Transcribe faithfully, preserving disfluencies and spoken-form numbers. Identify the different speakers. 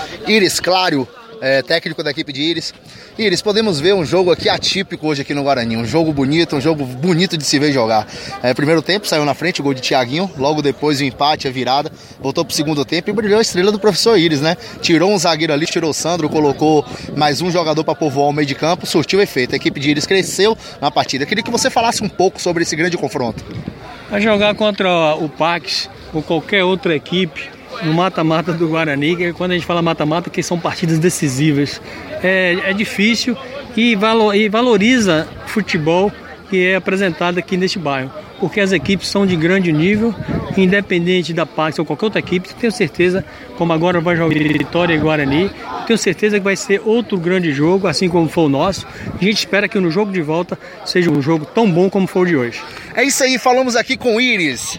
Speaker 1: Iris Claro, é, técnico da equipe de Iris. Iris, podemos ver um jogo aqui atípico hoje aqui no Guarani, um jogo bonito, um jogo bonito de se ver jogar. É, primeiro tempo saiu na frente o gol de Thiaguinho, logo depois o empate, a virada, voltou pro segundo tempo e brilhou a estrela do professor Iris, né? Tirou um zagueiro ali, tirou o Sandro, colocou mais um jogador para povoar o meio de campo, surtiu efeito. A equipe de Iris cresceu na partida. Eu queria que você falasse um pouco sobre esse grande confronto.
Speaker 2: A jogar contra o Pax ou qualquer outra equipe no mata-mata do Guarani, que quando a gente fala mata-mata, que são partidas decisivas, é, é difícil e, valor, e valoriza o futebol que é apresentado aqui neste bairro, porque as equipes são de grande nível, independente da Pax ou qualquer outra equipe. Tenho certeza, como agora vai jogar Vitória e Guarani, tenho certeza que vai ser outro grande jogo, assim como foi o nosso. A gente espera que no jogo de volta seja um jogo tão bom como foi o de hoje.
Speaker 1: É isso aí, falamos aqui com o Iris.